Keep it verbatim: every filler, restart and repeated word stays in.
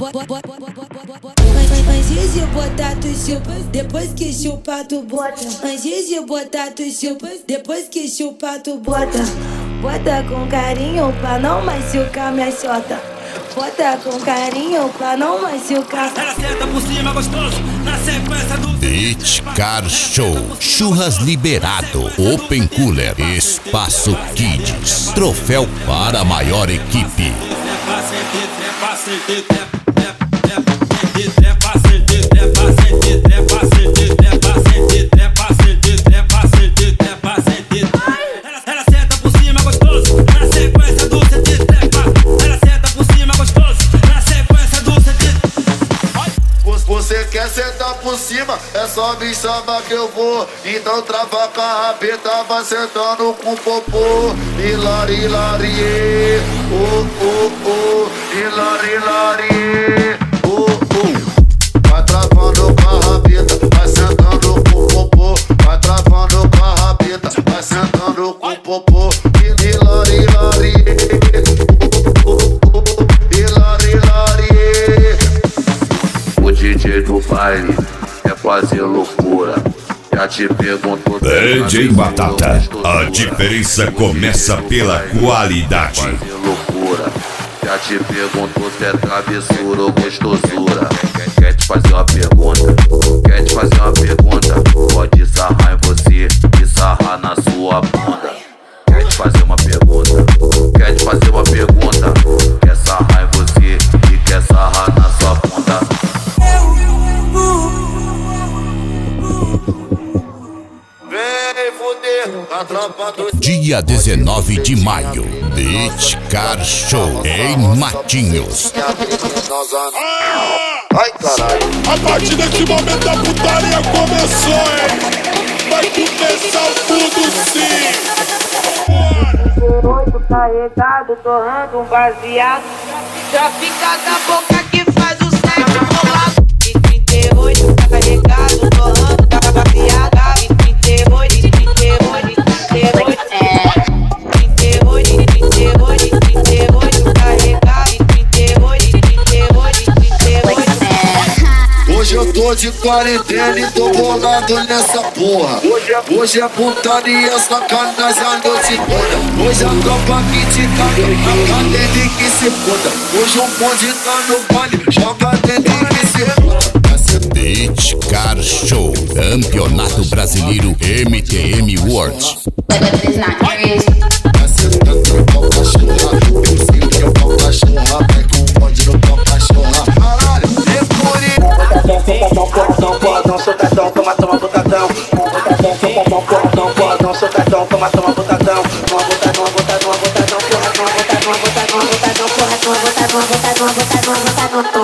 Antes de botar tu chupa, depois que chupar tu bota. Antes de botar tu chupa, depois que chupar tu bota. Bota com carinho pra não machucar minha xota. Bota com carinho pra não machucar. Ela senta por cima gostoso, na sequência do Beach Car Show, churras liberado, Open Cooler, Espaço Kids, troféu para a maior equipe. Ela senta por cima gostoso, na sequência do C D trepa. Ela senta por cima gostoso, na sequência do C D. Você quer sentar por cima, é só me chamar que eu vou. Então trava com a rabeta, vai sentando com o popô. Hilari, hilari, oh, oh, oh. Hilari, hilari, oh, oh. Vai travando com a rabeta, vai sentando com o popô. Vai travando com a rabeta, vai sentando com o popô. Hilari, hilari, oh, oh, oh. Hilari, hilari. O D J do baile é fazer loucura. Já te perguntou. D J Batata, a diferença começa pela qualidade. Fazer loucura. Já te perguntou se é travessura ou gostosura. Quer, quer te fazer uma pergunta? Quer te fazer uma pergunta? Pode sarrar em você e sarrar na sua bunda. Quer te fazer uma pergunta? Quer te fazer uma pergunta? Quer sarrar em você e quer sarrar na sua bunda. Dia dezenove de maio, Beach Car Show em Matinhos. Ai, caralho. A partir desse momento a putaria começou, hein? Vai começar tudo sim. Oito carregado, torrando um baseado. Trafica da boca que faz o sexo bolado. De trinta e oito carregado, torrando da baseada. De trinta e oito, de trinta e oito, de trinta e oito. trinta e oito, trinta e oito, trinta e oito carregado. De trinta e oito, de trinta e oito, de trinta e oito. Hoje eu tô de quarentena e tô bolado nessa porra. Hoje é putaria, sacanagem a noite toda. Hoje a tropa que te caga, a cadente que se foda. Hoje o bonde tá no baile, joga dentro que se foda. Beach Car Show, Campeonato Brasileiro M T M World. Socadão, porradão, porradão, socadão, toma, toma, botadão. Socadão, porradão, porradão, socadão, toma, toma, botadão. Toma, botadão, botadão, botadão, porradão, botadão, botadão, botadão, porradão, botadão, botadão, botadão, botadão.